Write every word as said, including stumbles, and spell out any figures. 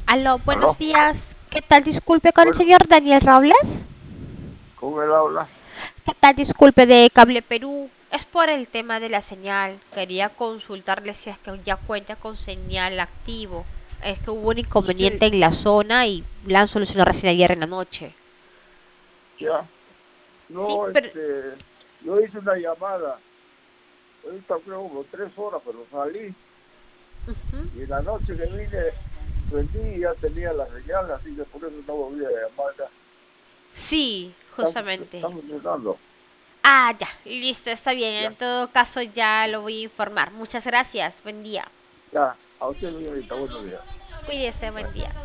Aló, ¿Aló? buenos días. ¿Qué tal? Disculpe con el Bueno, señor Daniel Robles. con él habla. ¿Qué tal? Disculpe de Cable Perú. Es por el tema de la señal. Quería consultarle si es que ya cuenta con señal activo. Es que hubo un Sí, inconveniente en la zona y la han solucionado recién ayer en la noche. ya. Sí, No, pero... este, yo hice una llamada, ahorita creo como tres horas, pero salí ujú. y en la noche que vine, prendí y ya tenía la señal, así que por eso no volví a llamar. Ya. Sí, Está, fun- está justamente. funcionando. Ah, ya. Listo, está bien. En Ya, todo caso ya lo voy a informar. Muchas gracias. Buen día. ya. A usted, señorita, buenos días. Cuídese, Bye. buen día.